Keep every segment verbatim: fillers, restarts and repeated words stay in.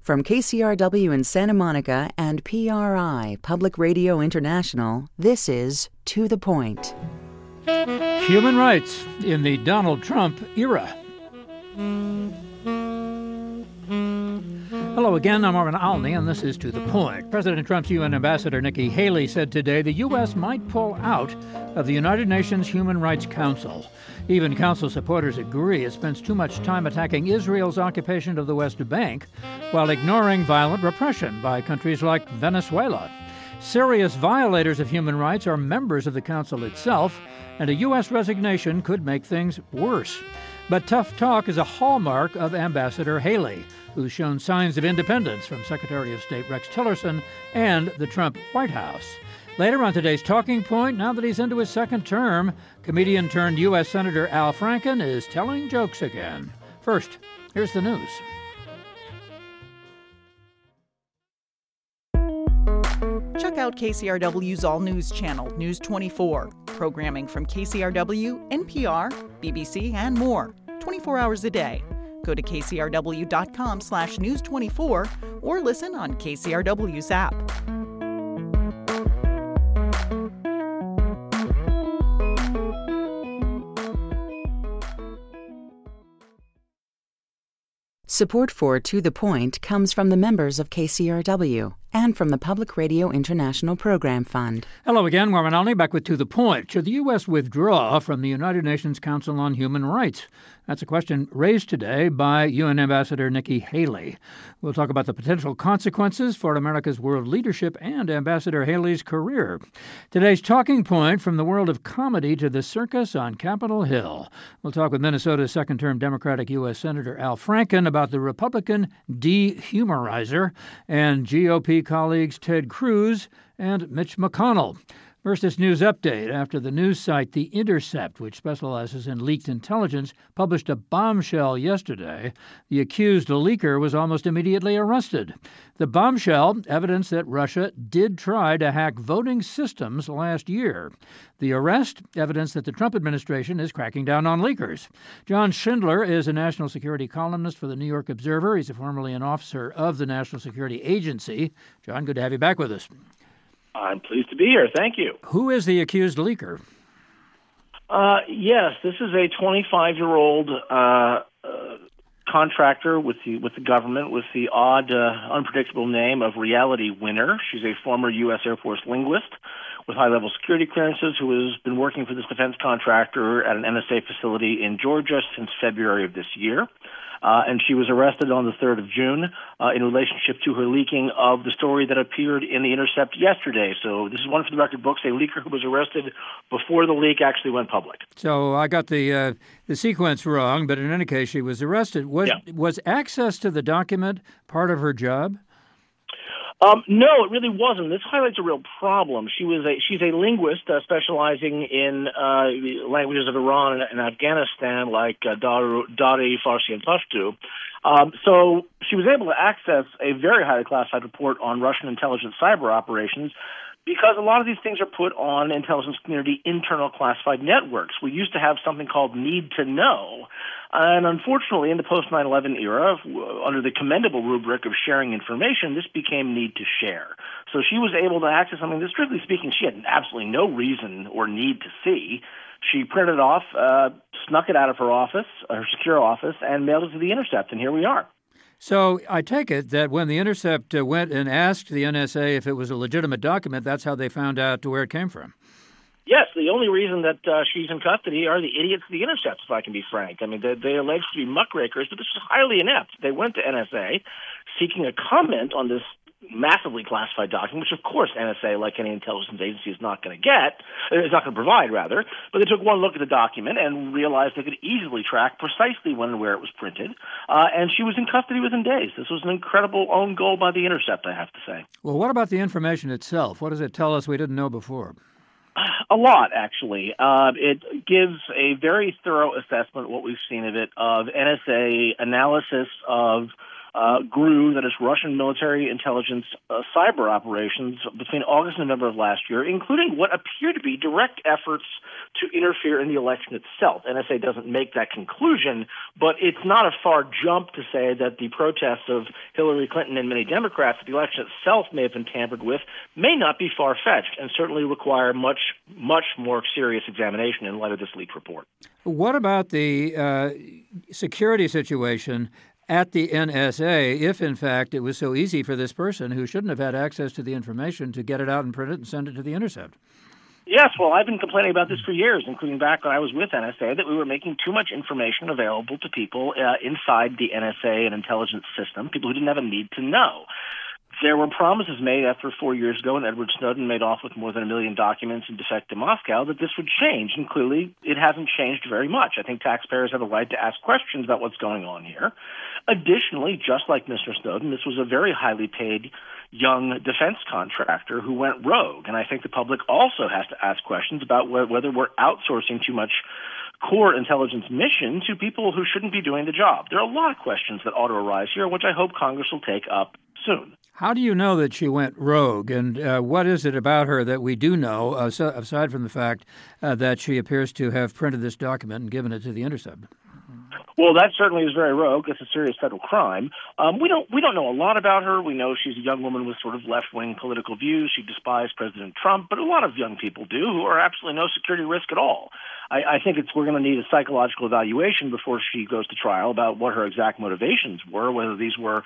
From K C R W in Santa Monica and P R I, Public Radio International, this is To the Point. Human rights in the Donald Trump era. Hello again, I'm Marvin Alney, and this is To the Point. President Trump's U N Ambassador Nikki Haley said today the U S might pull out of the United Nations Human Rights Council. Even council supporters agree it spends too much time attacking Israel's occupation of the West Bank while ignoring violent repression by countries like Venezuela. Serious violators of human rights are members of the council itself, and a U S resignation could make things worse. But tough talk is a hallmark of Ambassador Haley, who's shown signs of independence from Secretary of State Rex Tillerson and the Trump White House. Later on today's Talking Point, now that he's into his second term, comedian turned U S Senator Al Franken is telling jokes again. First, here's the news. Check out K C R W's All News channel, News twenty-four. Programming from K C R W, N P R, B B C, and more. twenty-four hours a day. Go to k c r w dot com slash news twenty-four or listen on K C R W's app. Support for To the Point comes from the members of K C R W and from the Public Radio International Program Fund. Hello again, Marvin Alney, back with To the Point. Should the U S withdraw from the United Nations Council on Human Rights? That's a question raised today by U N Ambassador Nikki Haley. We'll talk about the potential consequences for America's world leadership and Ambassador Haley's career. Today's Talking Point, from the world of comedy to the circus on Capitol Hill. We'll talk with Minnesota's second-term Democratic U S Senator Al Franken about the Republican dehumorizer and G O P colleagues Ted Cruz and Mitch McConnell. First, this news update. After the news site The Intercept, which specializes in leaked intelligence, published a bombshell yesterday, the accused leaker was almost immediately arrested. The bombshell, evidence that Russia did try to hack voting systems last year. The arrest, evidence that the Trump administration is cracking down on leakers. John Schindler is a national security columnist for the New York Observer. He's formerly an officer of the National Security Agency. John, good to have you back with us. I'm pleased to be here. Thank you. Who is the accused leaker? Uh, yes, this is a twenty-five-year-old uh, uh, contractor with the with the government with the odd, uh, unpredictable name of Reality Winner. She's a former U S Air Force linguist with high-level security clearances who has been working for this defense contractor at an N S A facility in Georgia since February of this year. Uh, and she was arrested on the third of June uh, in relationship to her leaking of the story that appeared in The Intercept yesterday. So this is one for the record books, a leaker who was arrested before the leak actually went public. So I got the uh, the sequence wrong, but in any case, she was arrested. Was, yeah. was access to the document part of her job? Um, no, it really wasn't. This highlights a real problem. She was a she's a linguist uh, specializing in uh, languages of Iran and, and Afghanistan, like uh, Dari, Farsi, and Pashto. Um, so she was able to access a very highly classified report on Russian intelligence cyber operations, because a lot of these things are put on intelligence community internal classified networks. We used to have something called Need to Know. And unfortunately, in the post nine eleven era, under the commendable rubric of sharing information, this became Need to Share. So she was able to access something that, strictly speaking, she had absolutely no reason or need to see. She printed it off, uh, snuck it out of her office, her secure office, and mailed it to The Intercept, and here we are. So I take it that when The Intercept uh, went and asked the N S A if it was a legitimate document, that's how they found out where it came from. Yes, the only reason that uh, she's in custody are the idiots of The Intercept, if I can be frank. I mean, they, they allege to be muckrakers, but this is highly inept. They went to N S A seeking a comment on this massively classified document, which, of course, N S A, like any intelligence agency, is not going to get, is not going to provide, rather. But they took one look at the document and realized they could easily track precisely when and where it was printed. Uh, and she was in custody within days. This was an incredible own goal by The Intercept, I have to say. Well, what about the information itself? What does it tell us we didn't know before? A lot, actually. Uh, it gives a very thorough assessment, what we've seen of it, of N S A analysis of uh, grew, that is Russian military intelligence uh, cyber operations between August and November of last year, including what appear to be direct efforts to interfere in the election itself. N S A doesn't make that conclusion, but it's not a far jump to say that the protests of Hillary Clinton and many Democrats that the election itself may have been tampered with may not be far-fetched and certainly require much, much more serious examination in light of this leaked report. What about the uh, security situation at the N S A, if in fact it was so easy for this person who shouldn't have had access to the information to get it out and print it and send it to The Intercept? Yes, well, I've been complaining about this for years, including back when I was with N S A, that we were making too much information available to people uh, inside the N S A and intelligence system, people who didn't have a need to know. There were promises made after four years ago when Edward Snowden made off with more than a million documents and defect to Moscow that this would change, and clearly it hasn't changed very much. I think taxpayers have a right to ask questions about what's going on here. Additionally, just like Mister Snowden, this was a very highly paid young defense contractor who went rogue, and I think the public also has to ask questions about wh- whether we're outsourcing too much core intelligence mission to people who shouldn't be doing the job. There are a lot of questions that ought to arise here, which I hope Congress will take up soon. How do you know that she went rogue, and uh, what is it about her that we do know, uh, so, aside from the fact uh, that she appears to have printed this document and given it to The Intercept? Well, that certainly is very rogue. It's a serious federal crime. Um, we don't we don't know a lot about her. We know she's a young woman with sort of left-wing political views. She despised President Trump, but a lot of young people do who are absolutely no security risk at all. I, I think it's we're going to need a psychological evaluation before she goes to trial about what her exact motivations were, whether these were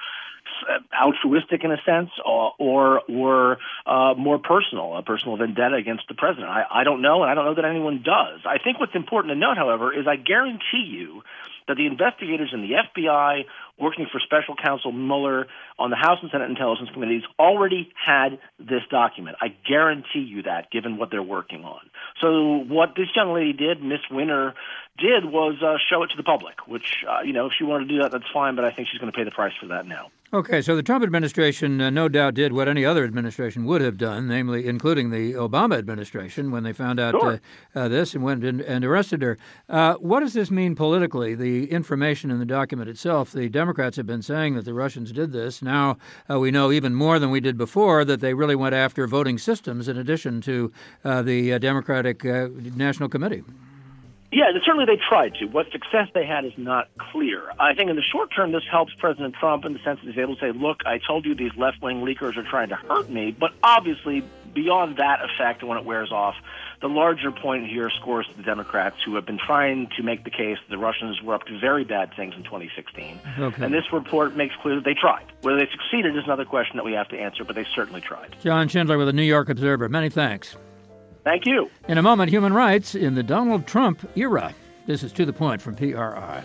altruistic in a sense or, or were uh, more personal, a personal vendetta against the president. I, I don't know, and I don't know that anyone does. I think what's important to note, however, is I guarantee you that the investigators in the F B I working for Special Counsel Mueller on the House and Senate Intelligence Committees already had this document. I guarantee you that, given what they're working on. So what this young lady did, Miss Winner, did was uh, show it to the public, which, uh, you know, if she wanted to do that, that's fine, but I think she's going to pay the price for that now. Okay, so the Trump administration uh, no doubt did what any other administration would have done, namely including the Obama administration when they found out sure. uh, uh, this and went and, and arrested her. Uh, what does this mean politically, the information in the document itself? The Democrats have been saying that the Russians did this. Now uh, we know even more than we did before that they really went after voting systems in addition to uh, the uh, Democratic uh, National Committee. Yeah, certainly they tried to. What success they had is not clear. I think in the short term, this helps President Trump in the sense that he's able to say, look, I told you these left-wing leakers are trying to hurt me. But obviously, beyond that effect and when it wears off, the larger point here scores to the Democrats who have been trying to make the case that the Russians were up to very bad things in twenty sixteen. Okay. And this report makes clear that they tried. Whether they succeeded is another question that we have to answer, but they certainly tried. John Schindler with the New York Observer. Many thanks. Thank you. In a moment, human rights in the Donald Trump era. This is To the Point from P R I.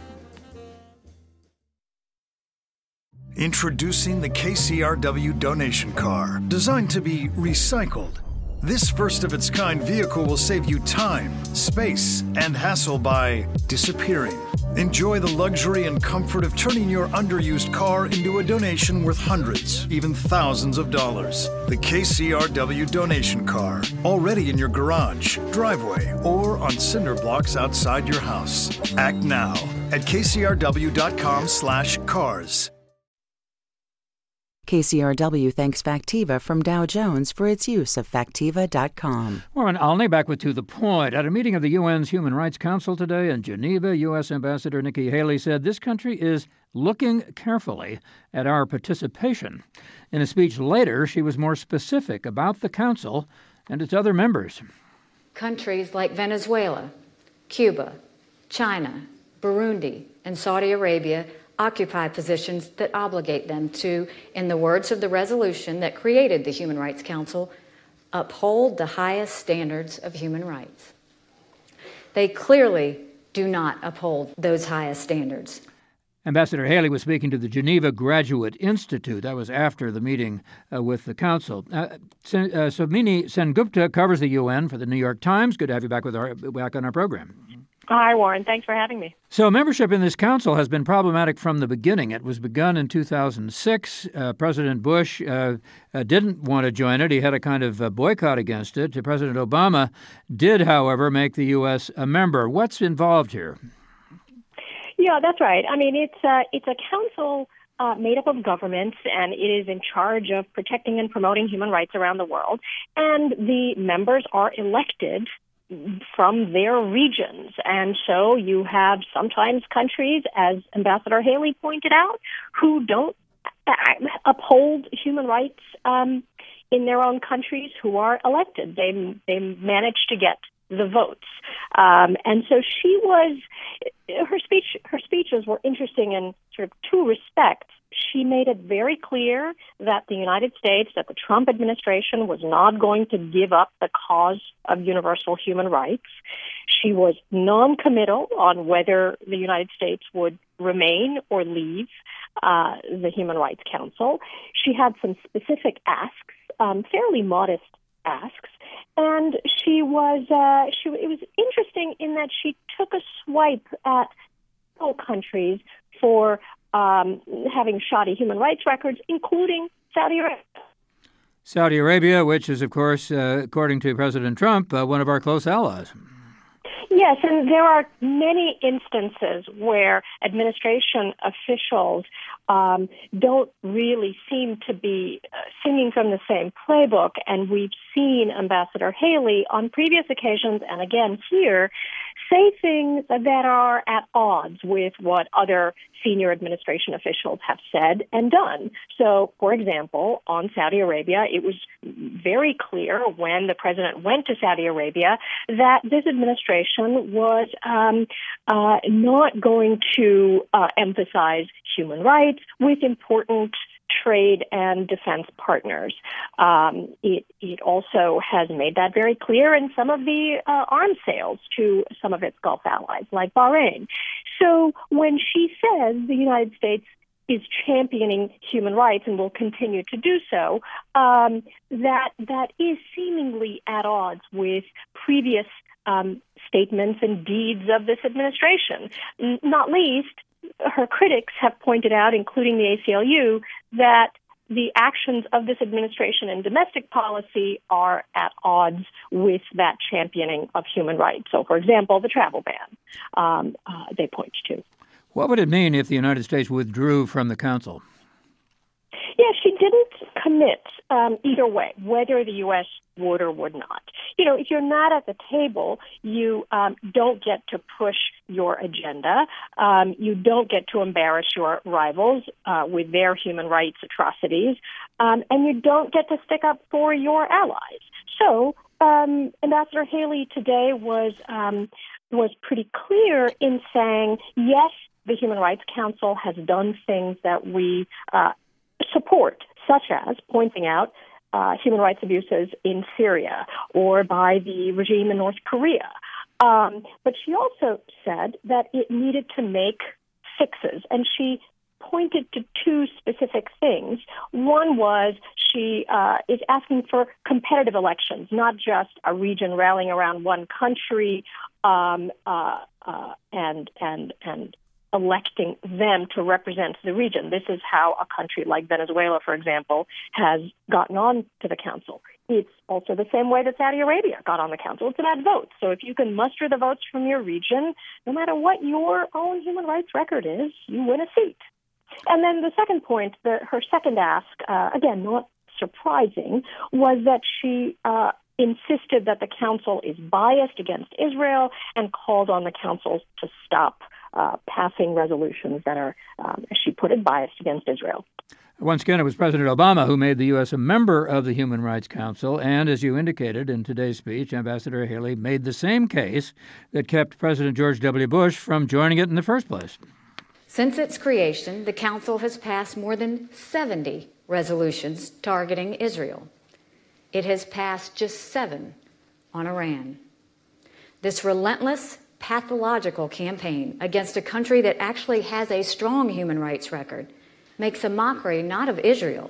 Introducing the K C R W donation car, designed to be recycled. This first-of-its-kind vehicle will save you time, space, and hassle by disappearing. Enjoy the luxury and comfort of turning your underused car into a donation worth hundreds, even thousands of dollars. The K C R W donation car, already in your garage, driveway, or on cinder blocks outside your house. Act now at kcrw.com slash cars. K C R W thanks Factiva from Dow Jones for its use of Factiva dot com. Warren Olney back with To the Point. At a meeting of the U N's Human Rights Council today in Geneva, U S Ambassador Nikki Haley said this country is looking carefully at our participation. In a speech later, she was more specific about the Council and its other members. Countries like Venezuela, Cuba, China, Burundi, and Saudi Arabia occupy positions that obligate them to, in the words of the resolution that created the Human Rights Council, uphold the highest standards of human rights. They clearly do not uphold those highest standards. Ambassador Haley was speaking to the Geneva Graduate Institute. That was after the meeting uh, with the Council. Uh, Sen- uh, Somini Sengupta covers the U N for the New York Times. Good to have you back with our back on our program. Hi, Warren. Thanks for having me. So membership in this council has been problematic from the beginning. It was begun in two thousand six. Uh, President Bush uh, uh, didn't want to join it. He had a kind of uh, boycott against it. President Obama did, however, make the U S a member. What's involved here? Yeah, that's right. I mean, it's uh, it's a council uh, made up of governments, and it is in charge of protecting and promoting human rights around the world. And the members are elected from their regions. And so you have sometimes countries, as Ambassador Haley pointed out, who don't uphold human rights um, in their own countries who are elected. They they manage to get the votes. Um, and so she was, her speech, her speeches were interesting in sort of two respects. She made it very clear that the United States, that the Trump administration was not going to give up the cause of universal human rights. She was non-committal on whether the United States would remain or leave uh, the Human Rights Council. She had some specific asks, um, fairly modest asks, and she was, uh, she, it was interesting in that she took a swipe at all countries for Um, having shoddy human rights records, including Saudi Arabia. Saudi Arabia, which is, of course, uh, according to President Trump, uh, one of our close allies. Yes, and there are many instances where administration officials um, don't really seem to be uh, singing from the same playbook, and we've seen Ambassador Haley on previous occasions, and again here, say things that are at odds with what other senior administration officials have said and done. So, for example, on Saudi Arabia, it was very clear when the president went to Saudi Arabia that this administration was um, uh, not going to uh, emphasize human rights with important trade and defense partners. Um, it, it also has made that very clear in some of the uh, arms sales to some of its Gulf allies, like Bahrain. So when she says the United States is championing human rights and will continue to do so, um, that that is seemingly at odds with previous um, statements and deeds of this administration. N- not least, her critics have pointed out, including the A C L U, that the actions of this administration in domestic policy are at odds with that championing of human rights. So, for example, the travel ban um, uh, they point to. What would it mean if the United States withdrew from the Council? Yeah, she didn't commit um, either way, whether the U S would or would not. You know, if you're not at the table, you um, don't get to push your agenda. Um, you don't get to embarrass your rivals uh, with their human rights atrocities. Um, and you don't get to stick up for your allies. So um, Ambassador Haley today was um, was pretty clear in saying, yes, the Human Rights Council has done things that we uh, support, such as pointing out uh, human rights abuses in Syria or by the regime in North Korea. Um, but she also said that it needed to make fixes, and she pointed to two specific things. One was she uh, is asking for competitive elections, not just a region rallying around one country um, uh, uh, and and and electing them to represent the region. This is how a country like Venezuela, for example, has gotten on to the council. It's also the same way that Saudi Arabia got on the council. It's about votes. So if you can muster the votes from your region, no matter what your own human rights record is, you win a seat. And then the second point, the, her second ask, uh, again, not surprising, was that she uh, insisted that the council is biased against Israel and called on the council to stop Uh, passing resolutions that are, um, as she put it, biased against Israel. Once again, it was President Obama who made the U S a member of the Human Rights Council, and as you indicated in today's speech, Ambassador Haley made the same case that kept President George W. Bush from joining it in the first place. Since its creation, the Council has passed more than seventy resolutions targeting Israel. It has passed just seven on Iran. This relentless pathological campaign against a country that actually has a strong human rights record makes a mockery not of Israel,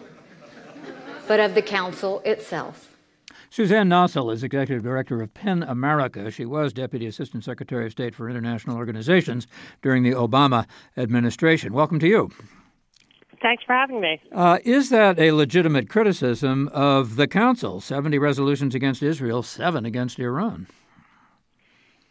but of the Council itself. Suzanne Nossel is Executive Director of PEN America. She was Deputy Assistant Secretary of State for International Organizations during the Obama administration. Welcome to you. Thanks for having me. Uh, is that a legitimate criticism of the Council? seventy resolutions against Israel, seven against Iran.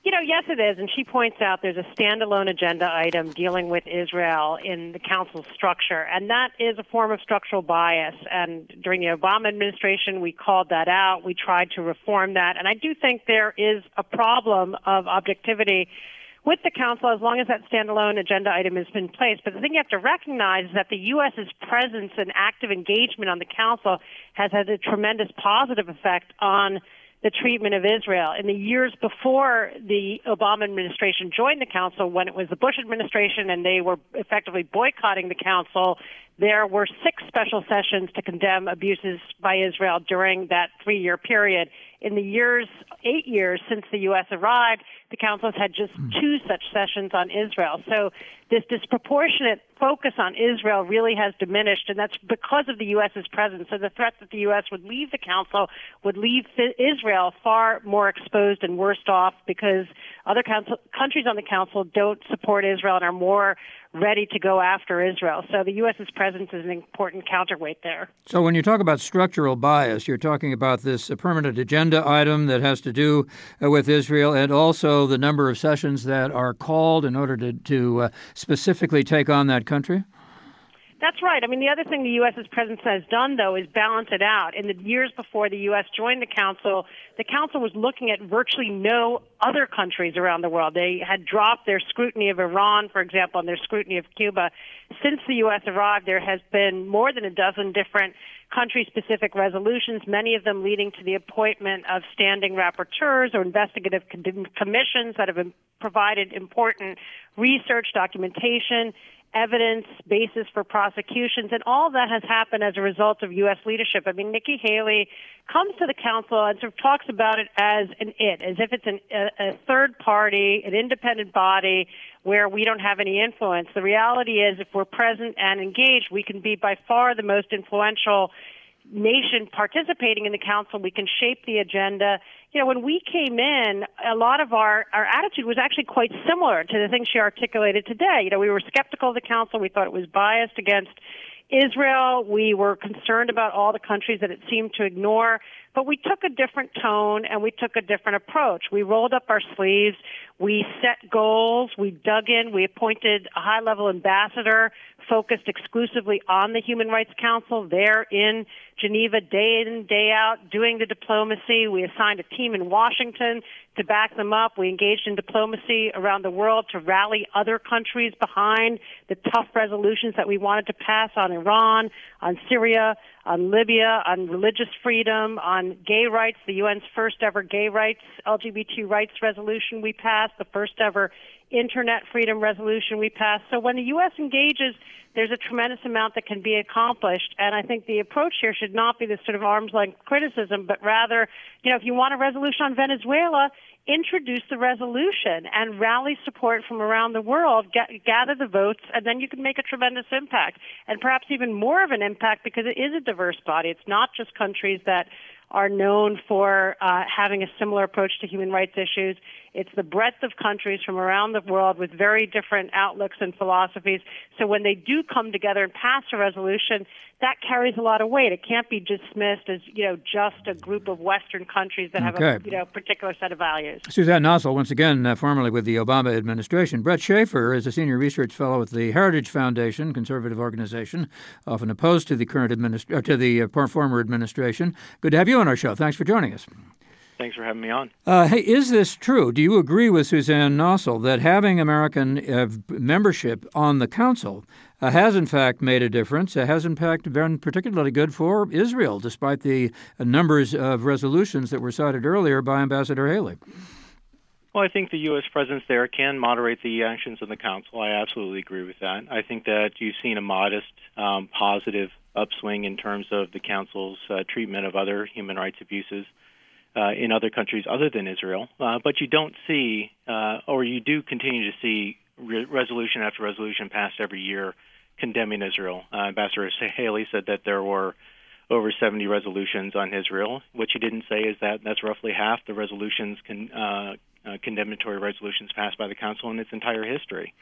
You know, yes, it is. And she points out there's a standalone agenda item dealing with Israel in the council's structure. And that is a form of structural bias. And during the Obama administration, we called that out. We tried to reform that. And I do think there is a problem of objectivity with the council as long as that standalone agenda item has been placed. But the thing you have to recognize is that the U S's presence and active engagement on the council has had a tremendous positive effect on the treatment of Israel. In the years before the Obama administration joined the council, when it was the Bush administration and they were effectively boycotting the council, there were six special sessions to condemn abuses by Israel during that three-year period. In the years, eight years since the U S arrived, the council has had just two such sessions on Israel. So this disproportionate focus on Israel really has diminished, and that's because of the U S's presence. So the threat that the U S would leave the council would leave Israel far more exposed and worse off because other council, countries on the council don't support Israel and are more ready to go after Israel. So the U S's presence is an important counterweight there. So when you talk about structural bias, you're talking about this uh, permanent agenda item that has to do uh, with Israel and also the number of sessions that are called in order to, to uh, specifically take on that country? That's right. I mean, the other thing the U S's presence has done, though, is balance it out. In the years before the U S joined the Council, the Council was looking at virtually no other countries around the world. They had dropped their scrutiny of Iran, for example, and their scrutiny of Cuba. Since the U S arrived, there has been more than a dozen different country-specific resolutions, many of them leading to the appointment of standing rapporteurs or investigative commissions that have provided important research, documentation, evidence, basis for prosecutions, and all of that has happened as a result of U S leadership. I mean, Nikki Haley comes to the council and sort of talks about it as an it, as if it's an, a, a third party, an independent body where we don't have any influence. The reality is if we're present and engaged, we can be by far the most influential nation participating in the council. We can shape the agenda. You know, when we came in, a lot of our, our attitude was actually quite similar to the things she articulated today. You know, we were skeptical of the council. We thought it was biased against Israel. We were concerned about all the countries that it seemed to ignore. But we took a different tone and we took a different approach. We rolled up our sleeves. We set goals. We dug in. We appointed a high-level ambassador focused exclusively on the Human Rights Council there in Geneva, day in, day out, doing the diplomacy. We assigned a team in Washington to back them up. We engaged in diplomacy around the world to rally other countries behind the tough resolutions that we wanted to pass on Iran, on Syria, on Libya, on religious freedom, on gay rights, the U N's first ever gay rights, L G B T rights resolution we passed, the first ever internet freedom resolution we passed. So when the U S engages, there's a tremendous amount that can be accomplished. And I think the approach here should not be this sort of arm's-length criticism, but rather, you know, if you want a resolution on Venezuela, introduce the resolution and rally support from around the world, get, gather the votes, and then you can make a tremendous impact. And perhaps even more of an impact because it is a diverse body. It's not just countries that are known for uh, having a similar approach to human rights issues. It's the breadth of countries from around the world with very different outlooks and philosophies. So when they do come together and pass a resolution, that carries a lot of weight. It can't be dismissed as, you know, just a group of Western countries that okay. have a, you know, particular set of values. Suzanne Nossel, once again, uh, formerly with the Obama administration. Brett Schaefer is a senior research fellow at the Heritage Foundation, conservative organization, often opposed to the current administ- or to the uh, former administration. Good to have you on our show. Thanks for joining us. Thanks for having me on. Uh, hey, is this true? Do you agree with Suzanne Nossel that having American uh, membership on the council uh, has, in fact, made a difference, uh, has, in fact, been particularly good for Israel, despite the uh, numbers of resolutions that were cited earlier by Ambassador Haley? Well, I think the U S presence there can moderate the actions of the council. I absolutely agree with that. I think that you've seen a modest, um, positive upswing in terms of the council's uh, treatment of other human rights abuses Uh, in other countries other than Israel, uh, but you don't see, uh, or you do continue to see re- resolution after resolution passed every year condemning Israel. Uh, Ambassador Haley said that there were over seventy resolutions on Israel. What she didn't say is that that's roughly half the resolutions, con- uh, uh, condemnatory resolutions passed by the Council in its entire history.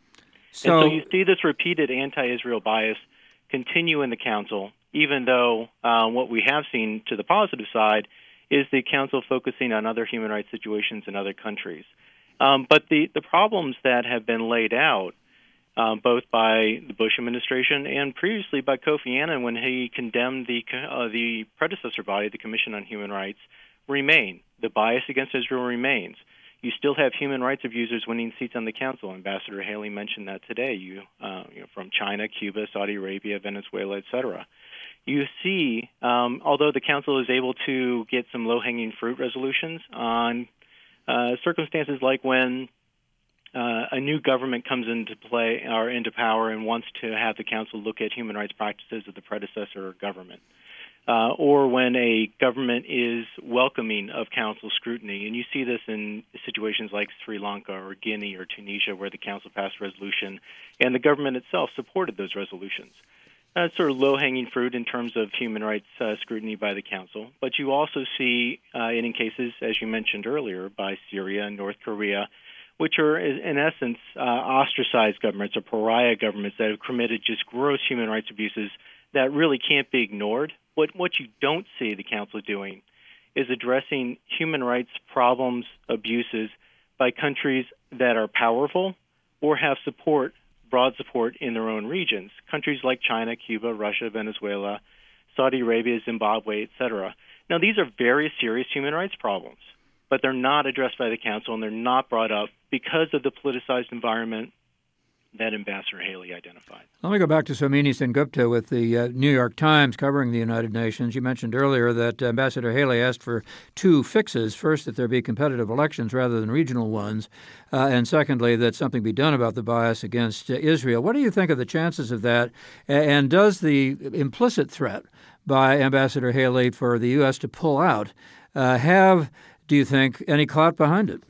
So, and so you see this repeated anti-Israel bias continue in the Council, even though uh, what we have seen to the positive side is the Council focusing on other human rights situations in other countries. Um, but the, the problems that have been laid out, uh, both by the Bush administration and previously by Kofi Annan when he condemned the uh, the predecessor body, the Commission on Human Rights, remain. The bias against Israel remains. You still have human rights abusers winning seats on the council. Ambassador Haley mentioned that today. You, uh, you know, from China, Cuba, Saudi Arabia, Venezuela, et cetera. You see, um, although the council is able to get some low-hanging fruit resolutions on uh, circumstances like when uh, a new government comes into play or into power and wants to have the council look at human rights practices of the predecessor government. Uh, or when a government is welcoming of council scrutiny. And you see this in situations like Sri Lanka or Guinea or Tunisia, where the council passed a resolution and the government itself supported those resolutions. That's sort of low-hanging fruit in terms of human rights uh, scrutiny by the council. But you also see, uh, in cases, as you mentioned earlier, by Syria and North Korea, which are, in essence, uh, ostracized governments or pariah governments that have committed just gross human rights abuses that really can't be ignored. What what you don't see the council doing is addressing human rights problems, abuses by countries that are powerful or have support, broad support in their own regions. Countries like China, Cuba, Russia, Venezuela, Saudi Arabia, Zimbabwe, et cetera. Now, these are very serious human rights problems, but they're not addressed by the council and they're not brought up because of the politicized environment that Ambassador Haley identified. Let me go back to Somini Sengupta with the uh, New York Times covering the United Nations. You mentioned earlier that Ambassador Haley asked for two fixes. First, that there be competitive elections rather than regional ones, uh, and secondly, that something be done about the bias against uh, Israel. What do you think of the chances of that, and does the implicit threat by Ambassador Haley for the U S to pull out uh, have, do you think, any clout behind it?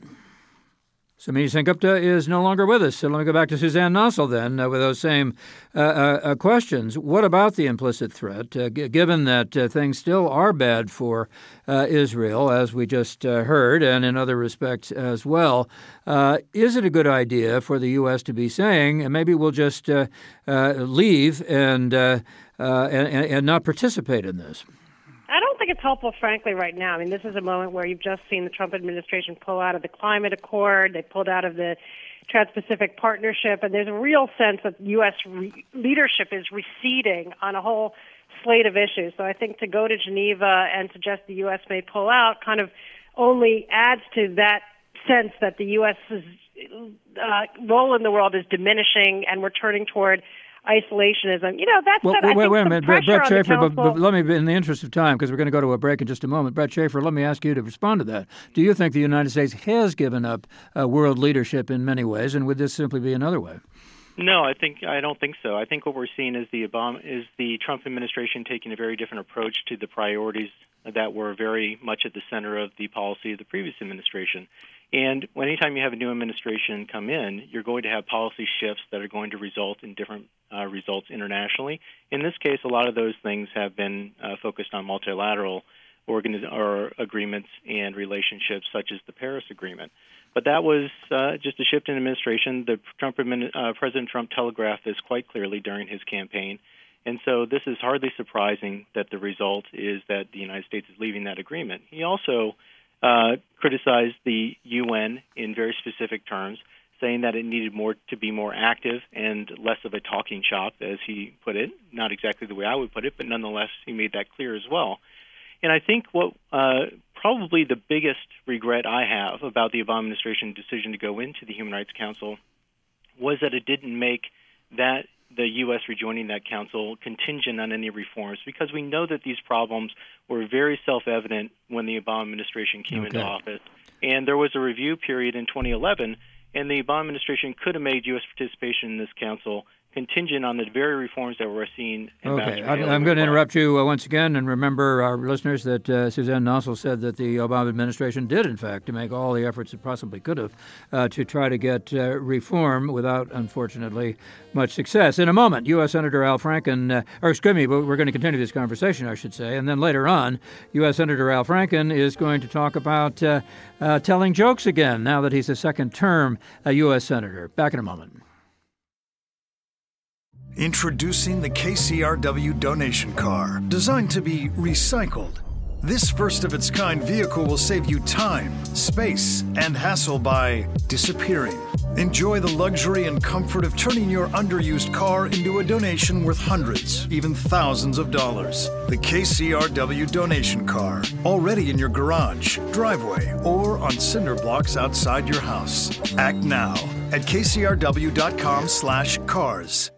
Somini Sengupta is no longer with us, so let me go back to Suzanne Nossel then uh, with those same uh, uh, questions. What about the implicit threat, uh, g- given that uh, things still are bad for uh, Israel, as we just uh, heard, and in other respects as well? Uh, is it a good idea for the U S to be saying, and maybe we'll just uh, uh, leave and, uh, uh, and and not participate in this? I don't think it's helpful, frankly, right now. I mean, this is a moment where you've just seen the Trump administration pull out of the climate accord. They pulled out of the Trans-Pacific Partnership, and there's a real sense that U S re- leadership is receding on a whole slate of issues. So I think to go to Geneva and suggest the U S may pull out kind of only adds to that sense that the U S's uh, role in the world is diminishing and we're turning toward isolationism. You know, that's well, said, wait, I think wait a some minute, pressure Brett on Schaefer, the but, but let me, in the interest of time, because we're going to go to a break in just a moment, Brett Schaefer, let me ask you to respond to that. Do you think the United States has given up uh, world leadership in many ways, and would this simply be another way? No, I think I don't think so. I think what we're seeing is the Obama, is the Trump administration taking a very different approach to the priorities that were very much at the center of the policy of the previous administration. And anytime you have a new administration come in, you're going to have policy shifts that are going to result in different uh, results internationally. In this case, a lot of those things have been uh, focused on multilateral organiz- or agreements and relationships, such as the Paris Agreement. But that was uh, just a shift in administration. The Trump uh, President Trump telegraphed this quite clearly during his campaign. And so this is hardly surprising that the result is that the United States is leaving that agreement. He also uh, criticized the U N in very specific terms, saying that it needed more to be more active and less of a talking shop, as he put it. Not exactly the way I would put it, but nonetheless, he made that clear as well. And I think what uh, probably the biggest regret I have about the Obama administration decision to go into the Human Rights Council was that it didn't make that the U S rejoining that council contingent on any reforms, because we know that these problems were very self-evident when the Obama administration came okay. into office. And there was a review period in twenty eleven, and the Obama administration could have made U S participation in this council contingent on the very reforms that we're seeing. Okay, I'm, I'm going to interrupt you uh, once again, and remember, our listeners, that uh, Suzanne Nossel said that the Obama administration did, in fact, to make all the efforts it possibly could have uh, to try to get uh, reform without, unfortunately, much success. In a moment, U S. Senator Al Franken, uh, or excuse me, we're going to continue this conversation, I should say, and then later on, U S. Senator Al Franken is going to talk about uh, uh, telling jokes again, now that he's a second-term uh, U S. Senator. Back in a moment. Introducing the K C R W donation car, designed to be recycled. This first-of-its-kind vehicle will save you time, space, and hassle by disappearing. Enjoy the luxury and comfort of turning your underused car into a donation worth hundreds, even thousands of dollars. The K C R W donation car, already in your garage, driveway, or on cinder blocks outside your house. Act now at kcrw.com slash cars.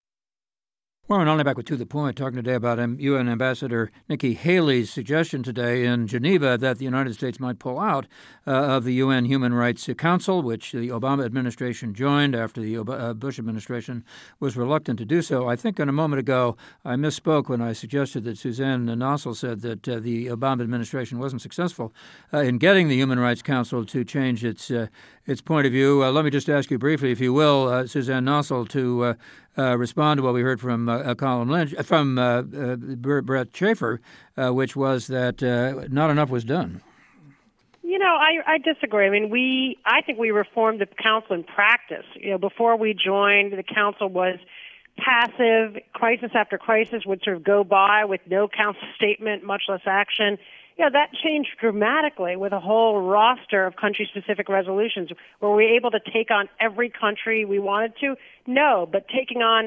Well, we're only back with To the Point, talking today about U N Ambassador Nikki Haley's suggestion today in Geneva that the United States might pull out uh, of the U N Human Rights Council, which the Obama administration joined after the uh, Bush administration was reluctant to do so. I think in a moment ago I misspoke when I suggested that Suzanne Nossel said that uh, the Obama administration wasn't successful uh, in getting the Human Rights Council to change its uh, its point of view. Uh, let me just ask you briefly, if you will, uh, Suzanne Nossel, to uh, uh, respond to what we heard from uh, Colin Lynch, from uh, uh, Brett Schaefer, uh, which was that uh, not enough was done. You know, I, I disagree. I mean, we, I think we reformed the council in practice. You know, before we joined, the council was passive. Crisis after crisis would sort of go by with no council statement, much less action. You know, that changed dramatically with a whole roster of country-specific resolutions. Were we able to take on every country we wanted to? No, but taking on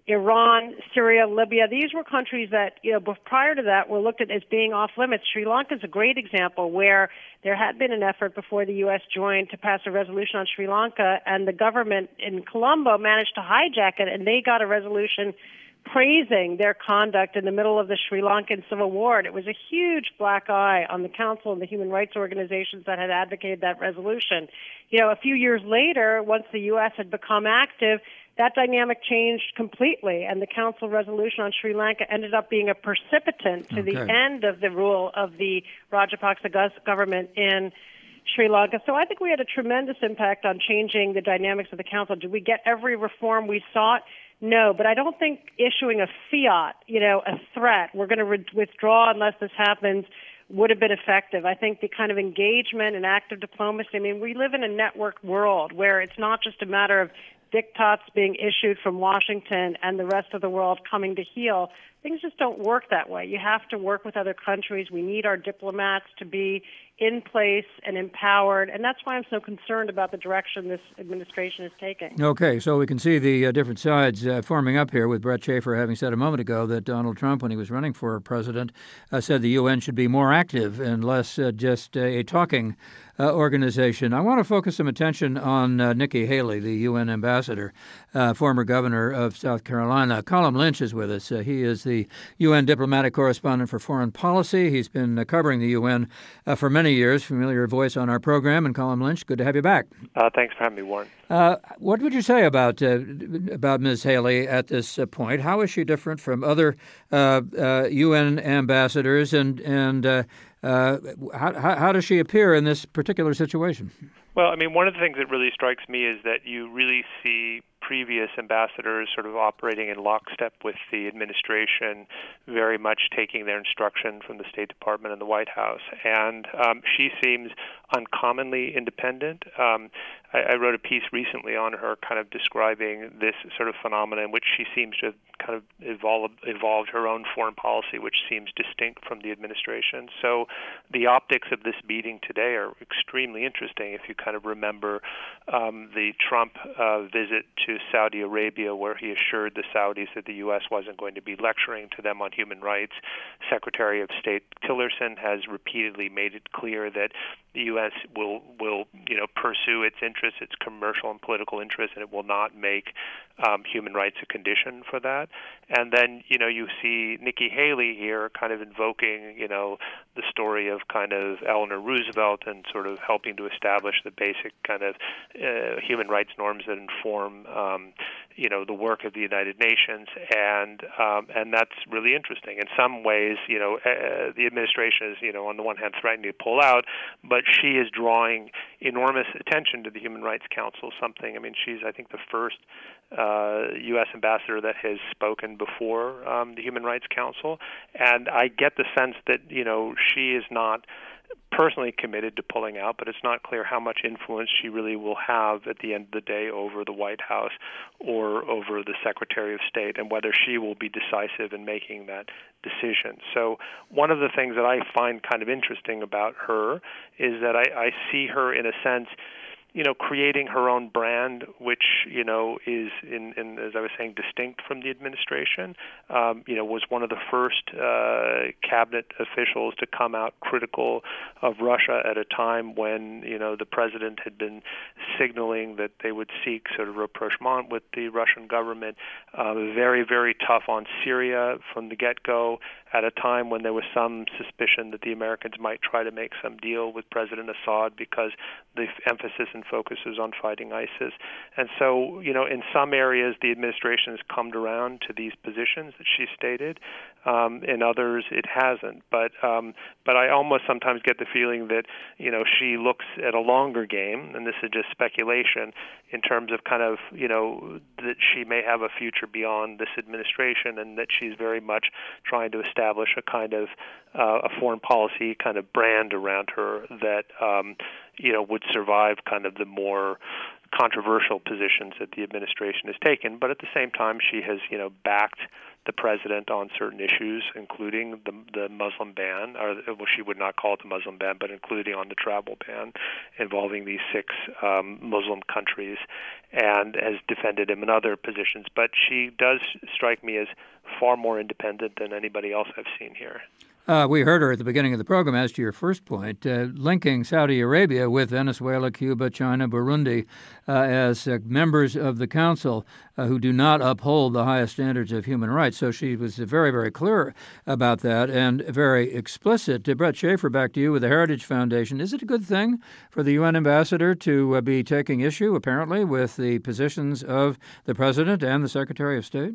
Iran, Syria, Libya, these were countries that, you know, prior to that were looked at as being off limits. Sri Lanka is a great example where there had been an effort before the U S joined to pass a resolution on Sri Lanka, and the government in Colombo managed to hijack it, and they got a resolution praising their conduct in the middle of the Sri Lankan civil war. And it was a huge black eye on the council and the human rights organizations that had advocated that resolution. You know, a few years later, once the U S had become active, that dynamic changed completely, and the council resolution on Sri Lanka ended up being a precipitant to okay. the end of the rule of the Rajapaksa government in Sri Lanka. So I think we had a tremendous impact on changing the dynamics of the council. Did we get every reform we sought? No, but I don't think issuing a fiat, you know, a threat, we're going to re- withdraw unless this happens, would have been effective. I think the kind of engagement and active diplomacy, I mean, we live in a networked world where it's not just a matter of diktats being issued from Washington and the rest of the world coming to heel. Things just don't work that way. You have to work with other countries. We need our diplomats to be in place and empowered, and that's why I'm so concerned about the direction this administration is taking. Okay, so we can see the uh, different sides uh, forming up here, with Brett Schaefer having said a moment ago that Donald Trump, when he was running for president, uh, said the U N should be more active and less uh, just uh, a talking uh, organization. I want to focus some attention on uh, Nikki Haley, the U N ambassador, uh, former governor of South Carolina. Colin Lynch is with us. Uh, he is the U N diplomatic correspondent for foreign policy. He's been uh, covering the U N uh, for many years, familiar voice on our program. And Colin Lynch, good to have you back. Uh, thanks for having me, Warren. Uh, what would you say about uh, about Miz Haley at this uh, point? How is she different from other uh, uh, U N ambassadors, and and uh, uh, how, how does she appear in this particular situation? Well, I mean, one of the things that really strikes me is that you really see previous ambassadors sort of operating in lockstep with the administration, very much taking their instruction from the State Department and the White House. And um, she seems uncommonly independent. Um, I, I wrote a piece recently on her kind of describing this sort of phenomenon in which she seems to have kind of evolved, evolved her own foreign policy, which seems distinct from the administration. So the optics of this meeting today are extremely interesting if you kind of remember um, the Trump uh, visit to Saudi Arabia, where he assured the Saudis that the U S wasn't going to be lecturing to them on human rights. Secretary of State Tillerson has repeatedly made it clear that the U S will, will you know, pursue its interests, its commercial and political interests, and it will not make um, human rights a condition for that. And then, you know, you see Nikki Haley here kind of invoking, you know, the story of kind of Eleanor Roosevelt and sort of helping to establish the basic kind of uh, human rights norms that inform, um, you know, the work of the United Nations. And um, and that's really interesting. In some ways, you know, uh, the administration is, you know, on the one hand threatening to pull out, but she is drawing enormous attention to the Human Rights Council, something, I mean, she's, I think, the first uh, U S ambassador that has spoken before um, the Human Rights Council. And I get the sense that, you know, she is not personally committed to pulling out, but it's not clear how much influence she really will have at the end of the day over the White House or over the Secretary of State, and whether she will be decisive in making that decision. So one of the things that I find kind of interesting about her is that I, I see her, in a sense, you know, creating her own brand, which, you know, is, in, in as I was saying, distinct from the administration. Um, you know, was one of the first uh, cabinet officials to come out critical of Russia at a time when, you know, the president had been signaling that they would seek sort of rapprochement with the Russian government. Uh, very, very tough on Syria from the get-go, at a time when there was some suspicion that the Americans might try to make some deal with President Assad because the emphasis and focus is on fighting ISIS. And so, you know, in some areas, the administration has come around to these positions that she stated. Um, in others, it hasn't. But um, but I almost sometimes get the feeling that, you know, she looks at a longer game, and this is just speculation, in terms of kind of, you know, that she may have a future beyond this administration, and that she's very much trying to establish a kind of uh, a foreign policy kind of brand around her that, um, you know, would survive kind of the more controversial positions that the administration has taken. But at the same time, she has, you know, backed the president on certain issues, including the the Muslim ban, or well, she would not call it the Muslim ban, but including on the travel ban involving these six um, Muslim countries, and has defended him in other positions. But she does strike me as far more independent than anybody else I've seen here. Uh, we heard her at the beginning of the program, as to your first point, uh, linking Saudi Arabia with Venezuela, Cuba, China, Burundi uh, as uh, members of the Council uh, who do not uphold the highest standards of human rights. So she was very, very clear about that and very explicit. Uh, Brett Schaefer, back to you with the Heritage Foundation. Is it a good thing for the U N ambassador to uh, be taking issue, apparently, with the positions of the President and the Secretary of State?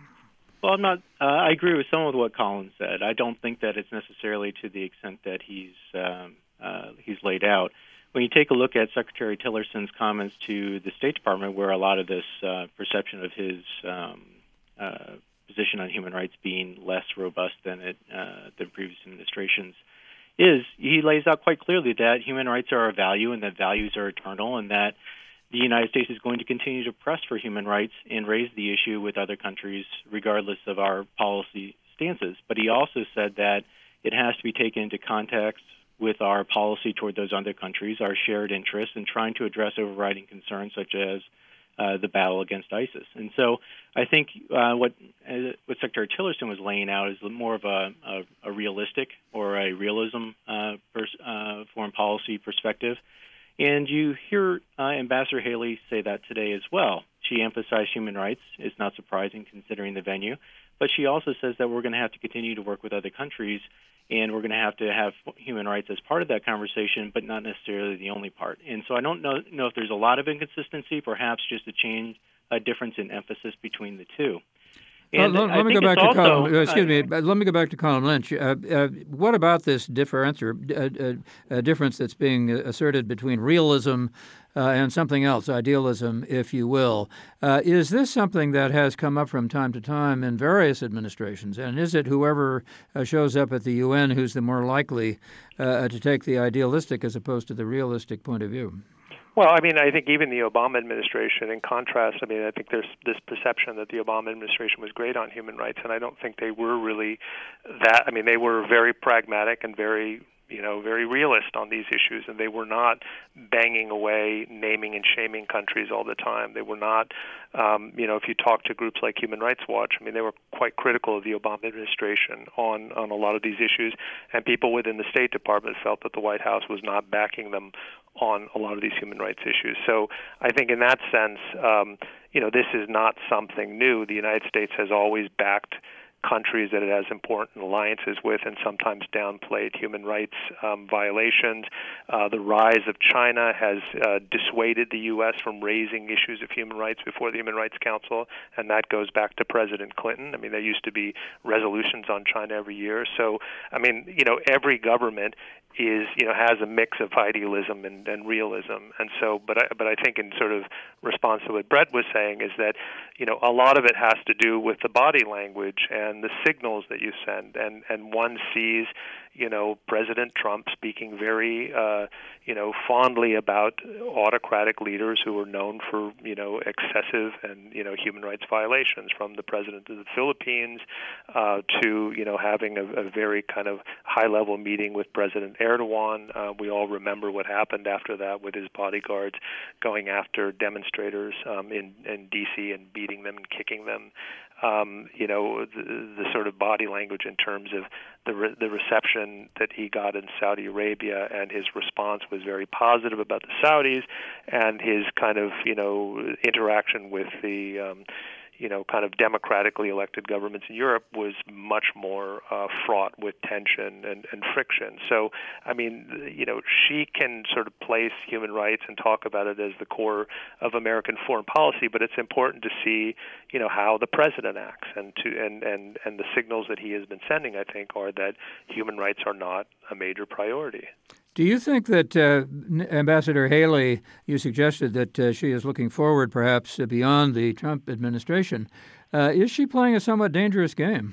Well, I'm not. Uh, I agree with some of what Colin said. I don't think that it's necessarily to the extent that he's um, uh, he's laid out. When you take a look at Secretary Tillerson's comments to the State Department, where a lot of this uh, perception of his um, uh, position on human rights being less robust than it uh, than previous administrations is, he lays out quite clearly that human rights are a value and that values are eternal, and that the United States is going to continue to press for human rights and raise the issue with other countries regardless of our policy stances. But he also said that it has to be taken into context with our policy toward those other countries, our shared interests, and trying to address overriding concerns such as uh, the battle against ISIS. And so I think uh, what uh, what Secretary Tillerson was laying out is more of a, a, a realistic or a realism uh, pers- uh, foreign policy perspective. And you hear uh, Ambassador Haley say that today as well. She emphasized human rights. It's not surprising considering the venue. But she also says that we're going to have to continue to work with other countries, and we're going to have to have human rights as part of that conversation, but not necessarily the only part. And so I don't know, know if there's a lot of inconsistency, perhaps just a change, a difference in emphasis between the two. Well, let, let me go back to also, Colin. Uh, excuse uh, me. Let me go back to Colin Lynch. Uh, uh, what about this difference or uh, uh, uh, difference that's being asserted between realism uh, and something else, idealism, if you will? Uh, is this something that has come up from time to time in various administrations? And is it whoever uh, shows up at the U N who's the more likely uh, to take the idealistic as opposed to the realistic point of view? Well, I mean, I think even the Obama administration, in contrast, I mean, I think there's this perception that the Obama administration was great on human rights, and I don't think they were really that. I mean, they were very pragmatic and very, you know, very realist on these issues, and they were not banging away, naming and shaming countries all the time. They were not, um, you know, if you talk to groups like Human Rights Watch, I mean, they were quite critical of the Obama administration on, on a lot of these issues, and people within the State Department felt that the White House was not backing them on a lot of these human rights issues. So I think in that sense, um, you know, this is not something new. The United States has always backed countries that it has important alliances with and sometimes downplayed human rights um, violations. Uh, the rise of China has uh, dissuaded the U S from raising issues of human rights before the Human Rights Council, and that goes back to President Clinton. I mean, there used to be resolutions on China every year. So, I mean, you know, every government is, you know, has a mix of idealism and, and realism. And so, but I, but I think in sort of response to what Brett was saying is that, you know, a lot of it has to do with the body language and and the signals that you send. And, and one sees, you know, President Trump speaking very, uh, you know, fondly about autocratic leaders who are known for, you know, excessive and, you know, human rights violations, from the president of the Philippines uh, to, you know, having a, a very kind of high-level meeting with President Erdogan. Uh, we all remember what happened after that with his bodyguards going after demonstrators um, in, in D C and beating them and kicking them. Um, you know, the, the sort of body language in terms of the re- the reception that he got in Saudi Arabia, and his response was very positive about the Saudis, and his kind of, you know, interaction with the um, you know, kind of democratically elected governments in Europe was much more uh, fraught with tension and, and friction. So, I mean, you know, she can sort of place human rights and talk about it as the core of American foreign policy, but it's important to see, you know, how the president acts, and to and, and, and the signals that he has been sending, I think, are that human rights are not a major priority. Do you think that uh, Ambassador Haley, you suggested that uh, she is looking forward perhaps beyond the Trump administration, uh, is she playing a somewhat dangerous game?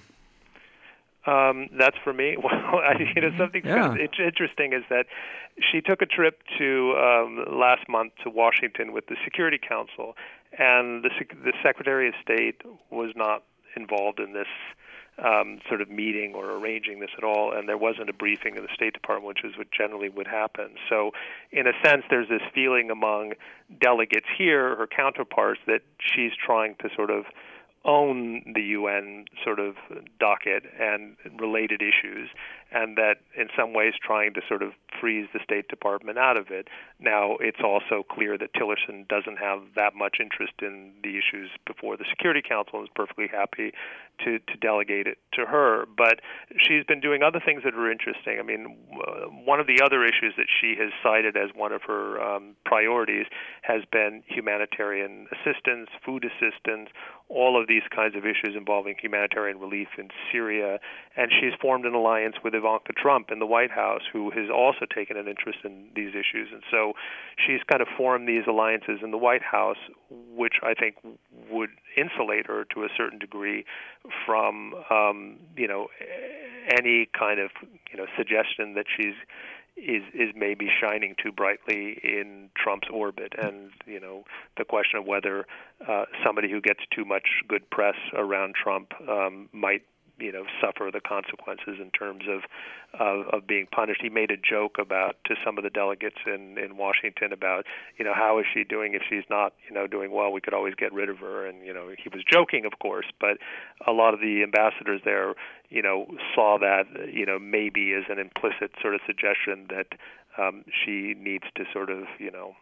Um, that's for me. Well, I, you know, something yeah. kind of interesting is that she took a trip to um, last month to Washington with the Security Council, and the, the Secretary of State was not involved in this Um, sort of meeting or arranging this at all, and there wasn't a briefing of the State Department, which is what generally would happen. So in a sense, there's this feeling among delegates here, her counterparts, that she's trying to sort of own the U N sort of docket and related issues, and that in some ways trying to sort of freeze the State Department out of it. Now, it's also clear that Tillerson doesn't have that much interest in the issues before the Security Council and is perfectly happy to, to delegate it to her. But she's been doing other things that are interesting. I mean, uh, one of the other issues that she has cited as one of her um, priorities has been humanitarian assistance, food assistance, all of these kinds of issues involving humanitarian relief in Syria. And she's formed an alliance with Ivanka Trump in the White House, who has also taken an interest in these issues. And so she's kind of formed these alliances in the White House, which I think would insulate her to a certain degree from, um, you know, any kind of, you know, suggestion that she's is is maybe shining too brightly in Trump's orbit. And, you know, the question of whether uh, somebody who gets too much good press around Trump um, might, you know, suffer the consequences in terms of, of of being punished. He made a joke about to some of the delegates in, in Washington about, you know, how is she doing if she's not, you know, doing well? We could always get rid of her. And, you know, he was joking, of course, but a lot of the ambassadors there, you know, saw that, you know, maybe as an implicit sort of suggestion that um, she needs to sort of, you know,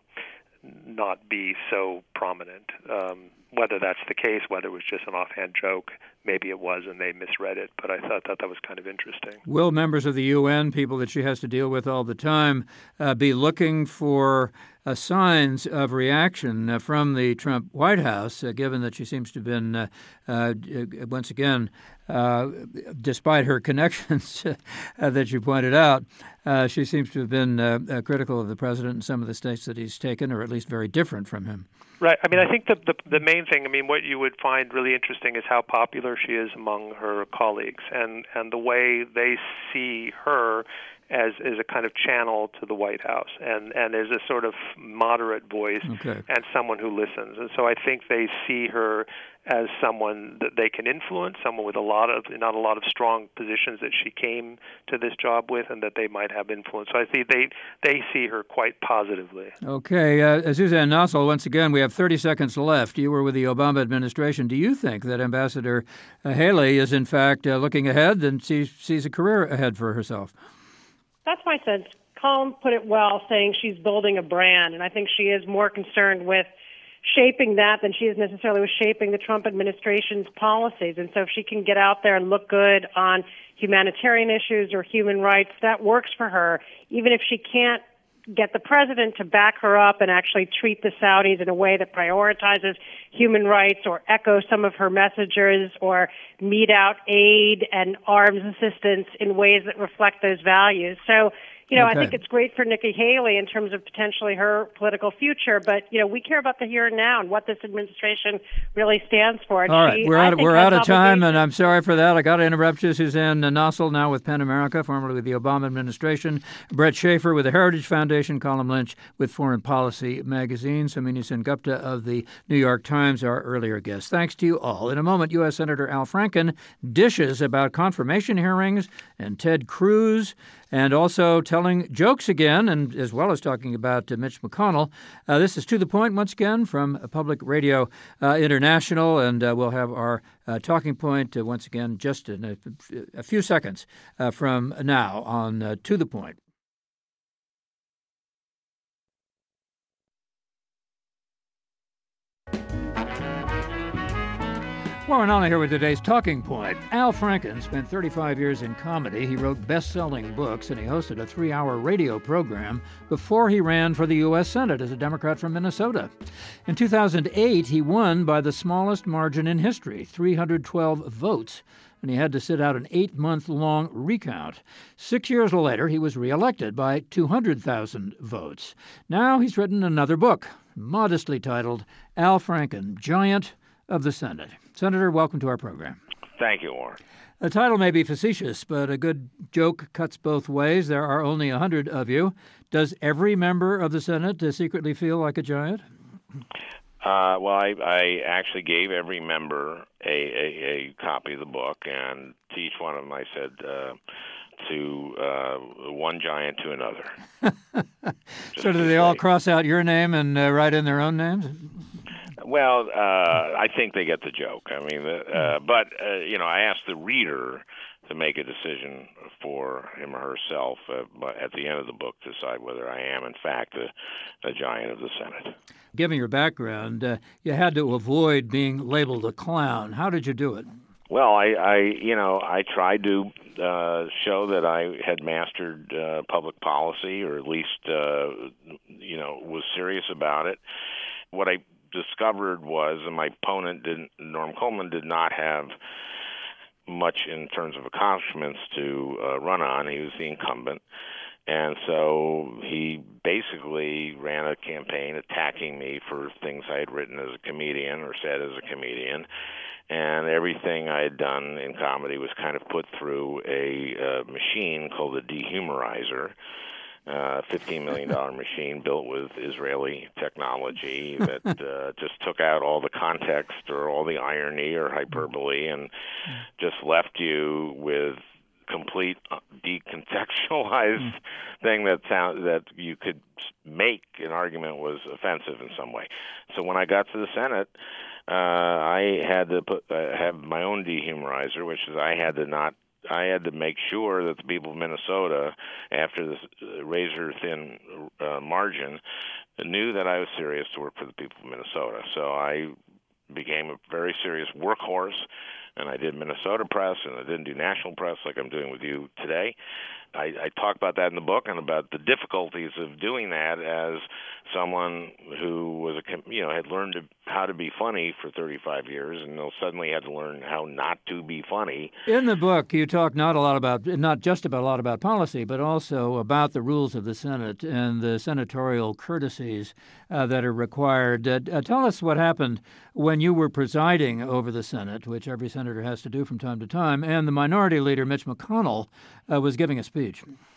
not be so prominent. Um, whether that's the case, whether it was just an offhand joke, maybe it was and they misread it, but I thought, thought that was kind of interesting. Will members of the U N, people that she has to deal with all the time, uh, be looking for uh, signs of reaction uh, from the Trump White House, uh, given that she seems to have been, uh, uh, once again, uh, despite her connections uh, that you pointed out, uh, she seems to have been uh, uh, critical of the president in some of the states that he's taken, or at least very different from him. Right. I mean, I think the, the the main thing, I mean, what you would find really interesting is how popular she is among her colleagues, and, and the way they see her as as a kind of channel to the White House, and, and as a sort of moderate voice okay. and someone who listens. And so I think they see her as someone that they can influence, someone with a lot of, not a lot of strong positions that she came to this job with, and that they might have influence. So I think they, they see her quite positively. Okay. Uh, Suzanne Nossel, once again, we have thirty seconds left. You were with the Obama administration. Do you think that Ambassador uh, Haley is, in fact, uh, looking ahead and sees, sees a career ahead for herself? That's my sense. Colin put it well, saying she's building a brand, and I think she is more concerned with shaping that than she is necessarily with shaping the Trump administration's policies. And so if she can get out there and look good on humanitarian issues or human rights, that works for her, even if she can't get the president to back her up and actually treat the Saudis in a way that prioritizes human rights or echo some of her messages or mete out aid and arms assistance in ways that reflect those values. So You know, Okay. I think it's great for Nikki Haley in terms of potentially her political future, but, you know, we care about the here and now and what this administration really stands for. And All right, she, we're I out, think, we're has out of time, obligations. and I'm sorry for that. I got to interrupt you. Suzanne Nossel, now with PEN America, formerly with the Obama administration. Brett Schaefer with the Heritage Foundation. Colin Lynch with Foreign Policy magazine. Samini Sengupta of the New York Times, our earlier guest. Thanks to you all. In a moment, U S. Senator Al Franken dishes about confirmation hearings and Ted Cruz, and also telling jokes again, and as well as talking about uh, Mitch McConnell. Uh, this is To the Point once again from Public Radio uh, International, and uh, we'll have our uh, talking point uh, once again just in a, a few seconds uh, from now on uh, To the Point. Warren Olney here with today's Talking Point. Al Franken spent thirty-five years in comedy. He wrote best-selling books, and he hosted a three-hour radio program before he ran for the U S. Senate as a Democrat from Minnesota. In two thousand eight, he won by the smallest margin in history, three hundred twelve votes, and he had to sit out an eight-month-long recount. Six years later, he was reelected by two hundred thousand votes. Now he's written another book, modestly titled Al Franken, Giant of the Senate. Senator, welcome to our program. Thank you, Warren. The title may be facetious, but a good joke cuts both ways. There are only a hundred of you. Does every member of the Senate uh, secretly feel like a giant? Uh, well, I, I actually gave every member a, a, a copy of the book, and to each one of them I said, uh, to uh, one giant to another. So do they all cross out your name and uh, write in their own names? Well, uh, I think they get the joke. I mean, uh, but, uh, you know, I asked the reader to make a decision for him or herself uh, at the end of the book to decide whether I am, in fact, a, a giant of the Senate. Given your background, uh, you had to avoid being labeled a clown. How did you do it? Well, I, I you know, I tried to uh, show that I had mastered uh, public policy, or at least, uh, you know, was serious about it. What I discovered was, and my opponent, didn't, Norm Coleman, did not have much in terms of accomplishments to uh, run on. He was the incumbent. And so he basically ran a campaign attacking me for things I had written as a comedian or said as a comedian. And everything I had done in comedy was kind of put through a uh, machine called a dehumorizer. Uh, fifteen million dollars machine built with Israeli technology that uh, just took out all the context or all the irony or hyperbole and just left you with complete decontextualized thing that sound that you could make an argument was offensive in some way. So when I got to the Senate, uh, I had to put, uh, have my own dehumorizer, which is I had to not I had to make sure that the people of Minnesota, after this razor-thin uh, margin, knew that I was serious to work for the people of Minnesota. So I became a very serious workhorse, and I did Minnesota press, and I didn't do national press like I'm doing with you today. I, I talk about that in the book and about the difficulties of doing that as someone who was a you know had learned to, how to be funny for thirty-five years, and suddenly had to learn how not to be funny. In the book, you talk not a lot about not just about a lot about policy, but also about the rules of the Senate and the senatorial courtesies uh, that are required. Uh, uh, tell us what happened when you were presiding over the Senate, which every senator has to do from time to time, and the Minority Leader Mitch McConnell uh, was giving a speech.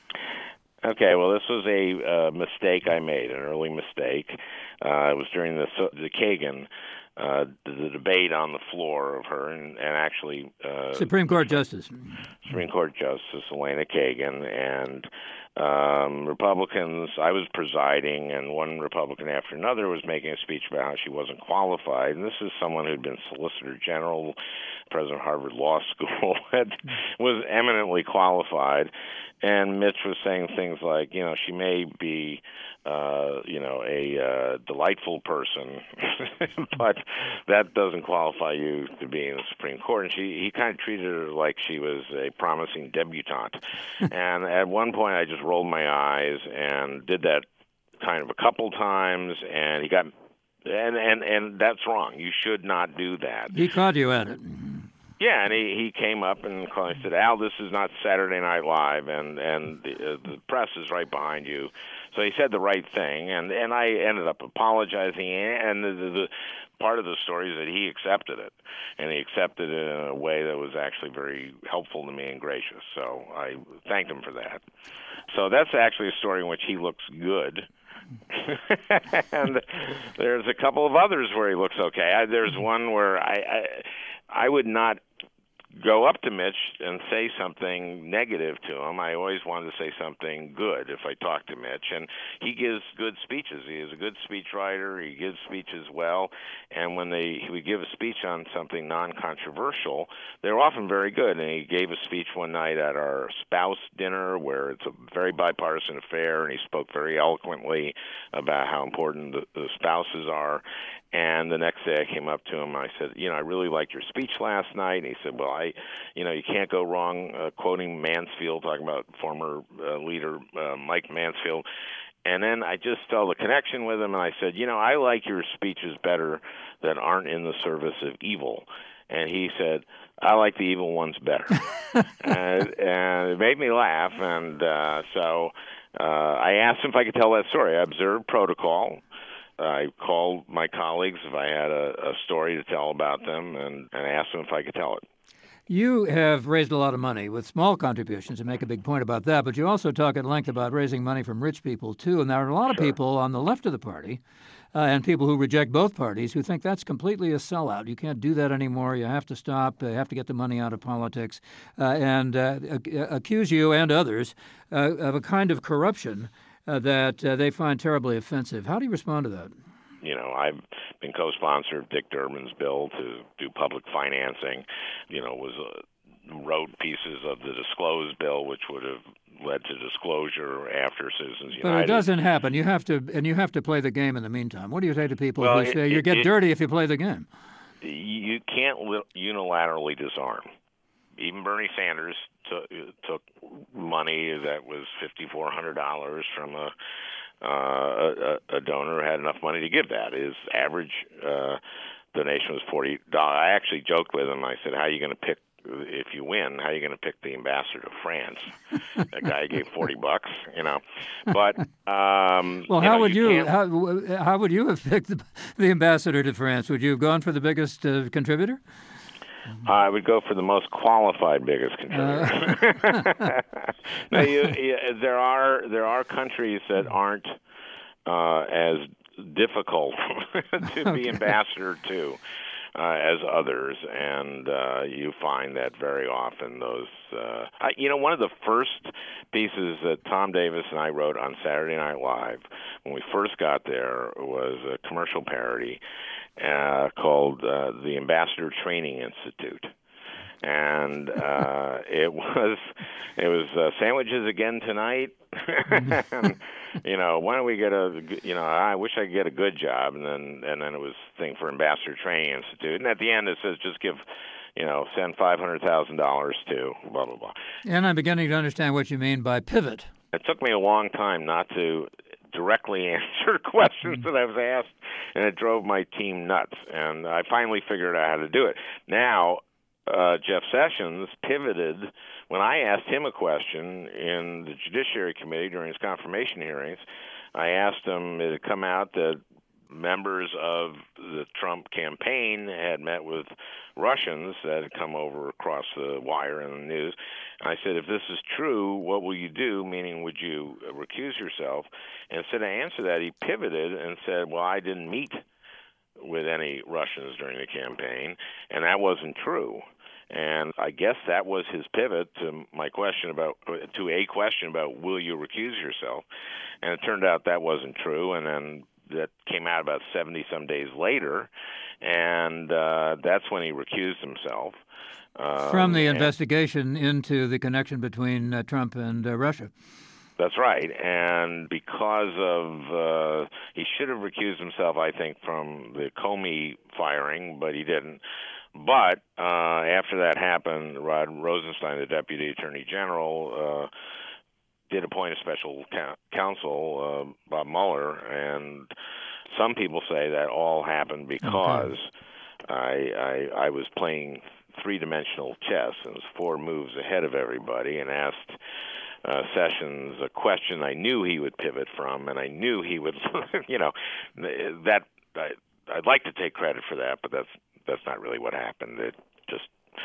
Okay, well, this was a uh, mistake I made, an early mistake. Uh, it was during the, the Kagan, uh, the, the debate on the floor of her, and, and actually... Uh, Supreme Court Justice. Supreme Court Justice Elena Kagan, and um, Republicans, I was presiding, and one Republican after another was making a speech about how she wasn't qualified. And this is someone who'd been Solicitor General, President of Harvard Law School, had, was eminently qualified. And Mitch was saying things like, you know, she may be, uh, you know, a uh, delightful person, but that doesn't qualify you to be in the Supreme Court. And she, he kind of treated her like she was a promising debutante. And at one point, I just rolled my eyes and did that kind of a couple times, and he got, and and and that's wrong. You should not do that. He caught you at it. Yeah, and he, he came up and said, Al, this is not Saturday Night Live, and, and the, uh, the press is right behind you. So he said the right thing, and, and I ended up apologizing, and the, the, the part of the story is that he accepted it, and he accepted it in a way that was actually very helpful to me and gracious. So I thanked him for that. So that's actually a story in which he looks good. And there's a couple of others where he looks okay. I, there's one where I, I I would not go up to Mitch and say something negative to him. I always wanted to say something good if I talked to Mitch, and he gives good speeches. He is a good speechwriter. He gives speeches well, and when they he would give a speech on something non-controversial, they're often very good. And he gave a speech one night at our spouse dinner where it's a very bipartisan affair, and he spoke very eloquently about how important the, the spouses are. And the next day I came up to him and I said, you know, I really liked your speech last night. And he said, well, I, you know, you can't go wrong uh, quoting Mansfield, talking about former uh, leader uh, Mike Mansfield. And then I just felt a connection with him, and I said, you know, I like your speeches better that aren't in the service of evil. And he said, I like the evil ones better. and, and it made me laugh. And uh, so uh, I asked him if I could tell that story. I observed protocol. I called my colleagues if I had a, a story to tell about them, and, and asked them if I could tell it. You have raised a lot of money with small contributions and make a big point about that, but you also talk at length about raising money from rich people, too. And there are a lot of Sure. people on the left of the party uh, and people who reject both parties who think that's completely a sellout. You can't do that anymore. You have to stop. You have to get the money out of politics uh, and uh, accuse you and others uh, of a kind of corruption Uh, that uh, they find terribly offensive. How do you respond to that? You know, I've been co-sponsor of Dick Durbin's bill to do public financing. You know, was uh, wrote pieces of the disclosed bill, which would have led to disclosure after Citizens United. But it doesn't happen. You have to, and you have to play the game in the meantime. What do you say to people well, who it, say you it, get it, dirty if you play the game? You can't unilaterally disarm. Even Bernie Sanders took, took money that was five thousand four hundred dollars from a, uh, a a donor who had enough money to give that. His average uh, donation was forty dollars. I actually joked with him. I said, how are you going to pick, if you win, how are you going to pick the ambassador to France? That guy gave forty bucks, you know. But um, well, you how know, would you, you, how, how would you have picked the, the ambassador to France? Would you have gone for the biggest uh, contributor? I would go for the most qualified biggest contributor. Uh. no, you, you, there are there are countries that aren't uh, as difficult to okay. be ambassador to uh, as others, and uh, you find that very often those. Uh, I, you know, one of the first pieces that Tom Davis and I wrote on Saturday Night Live when we first got there was a commercial parody. Uh, called uh, the Ambassador Training Institute, and uh, it was it was uh, sandwiches again tonight. and, you know, why don't we get a you know I wish I could get a good job, and then and then it was thing for Ambassador Training Institute, and at the end it says just give. You know, send five hundred thousand dollars to blah blah blah. And I'm beginning to understand what you mean by pivot. It took me a long time not to directly answer questions that I was asked, and it drove my team nuts. And I finally figured out how to do it. Now, uh, Jeff Sessions pivoted when I asked him a question in the Judiciary Committee during his confirmation hearings. I asked him, it had come out that members of the Trump campaign had met with Russians that had come over across the wire in the news. And I said, if this is true, what will you do? Meaning, would you recuse yourself? And instead of answer that, he pivoted and said, well, I didn't meet with any Russians during the campaign, and that wasn't true. And I guess that was his pivot to my question about, to a question about, will you recuse yourself? And it turned out that wasn't true, and then that came out about seventy-some days later, and uh, that's when he recused himself. Um, From the and, investigation into the connection between uh, Trump and uh, Russia. That's right, and because of, uh, he should have recused himself, I think, from the Comey firing, but he didn't. But uh, after that happened, Rod Rosenstein, the Deputy Attorney General, uh, did appoint a special counsel, uh, Bob Mueller, and some people say that all happened because okay. I, I I was playing three-dimensional chess and was four moves ahead of everybody, and asked uh, Sessions a question I knew he would pivot from, and I knew he would, you know, that I, I'd like to take credit for that, but that's that's not really what happened. It just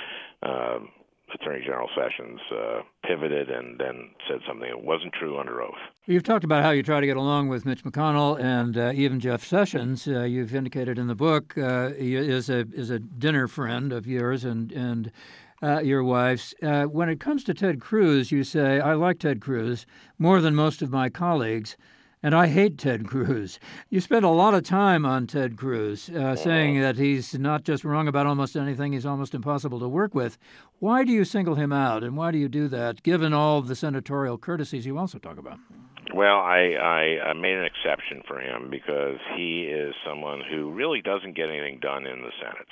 um, Attorney General Sessions uh, pivoted and then said something that wasn't true under oath. You've talked about how you try to get along with Mitch McConnell and uh, even Jeff Sessions. Uh, you've indicated in the book uh, he is a is a dinner friend of yours and and uh, your wife's. Uh, when it comes to Ted Cruz, you say, I like Ted Cruz more than most of my colleagues, and I hate Ted Cruz. You spend a lot of time on Ted Cruz, uh, saying that he's not just wrong about almost anything, he's almost impossible to work with. Why do you single him out, and why do you do that, given all of the senatorial courtesies you also talk about? Well, I, I, I made an exception for him because he is someone who really doesn't get anything done in the Senate.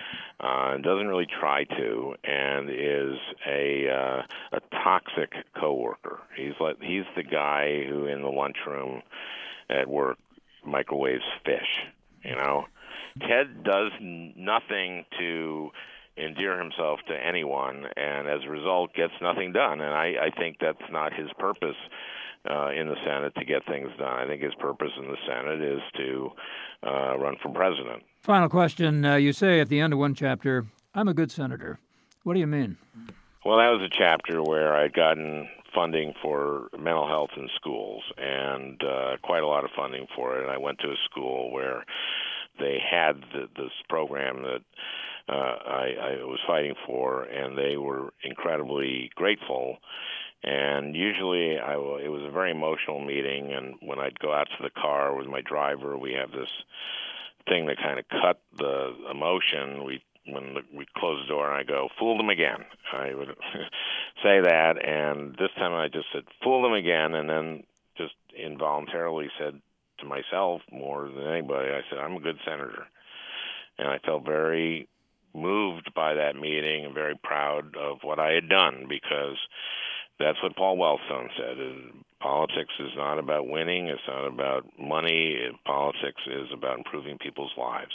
Uh, doesn't really try to, and is a uh, a toxic coworker. He's like he's the guy who in the lunchroom at work microwaves fish. You know, Ted does nothing to endear himself to anyone, and as a result, gets nothing done. And I, I think that's not his purpose uh, in the Senate to get things done. I think his purpose in the Senate is to uh, run for president. Final question. Uh, you say at the end of one chapter, I'm a good senator. What do you mean? Well, that was a chapter where I'd gotten funding for mental health in schools and uh, quite a lot of funding for it. And I went to a school where they had the, this program that uh, I, I was fighting for, and they were incredibly grateful. And usually I, it was a very emotional meeting, and when I'd go out to the car with my driver, we have this thing that kind of cut the emotion. We when the, we close the door and I go, fool them again. I would say that, and this time I just said, fool them again, and then just involuntarily said to myself more than anybody, I said, I'm a good senator. And I felt very moved by that meeting and very proud of what I had done, because that's what Paul Wellstone said. Politics is not about winning. It's not about money. Politics is about improving people's lives.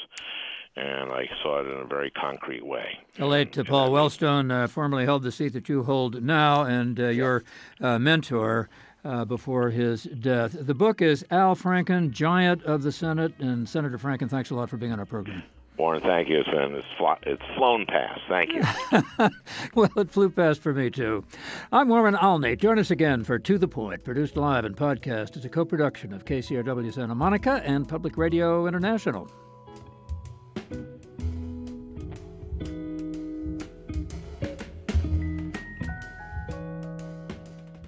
And I saw it in a very concrete way. The late uh, Paul Wellstone uh, formerly held the seat that you hold now, and uh, yeah. your uh, mentor uh, before his death. The book is Al Franken, Giant of the Senate. And Senator Franken, thanks a lot for being on our program. Warren, thank you. It's been it's, fly, it's flown past. Thank you. Well, it flew past for me, too. I'm Warren Alney. Join us again for To the Point, produced live and podcast as a co-production of K C R W Santa Monica and Public Radio International.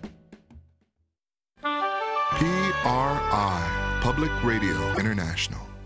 P R I, Public Radio International.